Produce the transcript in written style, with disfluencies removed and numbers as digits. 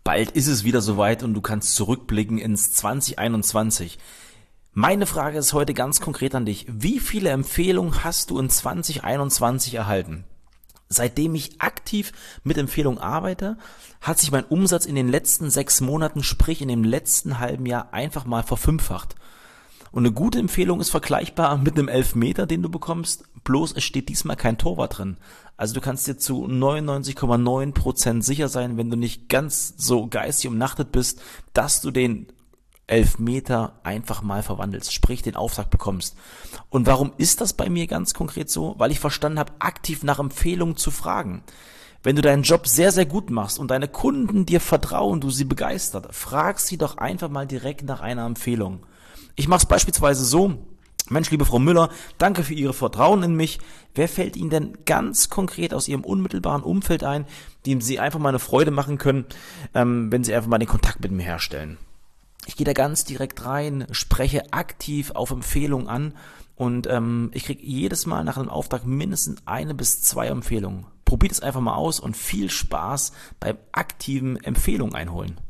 Bald ist es wieder soweit und du kannst zurückblicken ins 2021. Meine Frage ist heute ganz konkret an dich. Wie viele Empfehlungen hast du in 2021 erhalten? Seitdem ich aktiv mit Empfehlungen arbeite, hat sich mein Umsatz in den letzten 6 Monaten, sprich in dem letzten halben Jahr, einfach mal verfünffacht. Und eine gute Empfehlung ist vergleichbar mit einem Elfmeter, den du bekommst, bloß es steht diesmal kein Torwart drin. Also du kannst dir zu 99,9% sicher sein, wenn du nicht ganz so geistig umnachtet bist, dass du den Elfmeter einfach mal verwandelst, sprich den Auftrag bekommst. Und warum ist das bei mir ganz konkret so? Weil ich verstanden habe, aktiv nach Empfehlungen zu fragen. Wenn du deinen Job sehr, sehr gut machst und deine Kunden dir vertrauen, du sie begeistert, frag sie doch einfach mal direkt nach einer Empfehlung. Ich mache es beispielsweise so: Mensch, liebe Frau Müller, danke für Ihr Vertrauen in mich. Wer fällt Ihnen denn ganz konkret aus Ihrem unmittelbaren Umfeld ein, dem Sie einfach mal eine Freude machen können, wenn Sie einfach mal den Kontakt mit mir herstellen? Ich gehe da ganz direkt rein, spreche aktiv auf Empfehlungen an und ich kriege jedes Mal nach einem Auftrag mindestens 1 bis 2 Empfehlungen. Probiert es einfach mal aus und viel Spaß beim aktiven Empfehlungen einholen.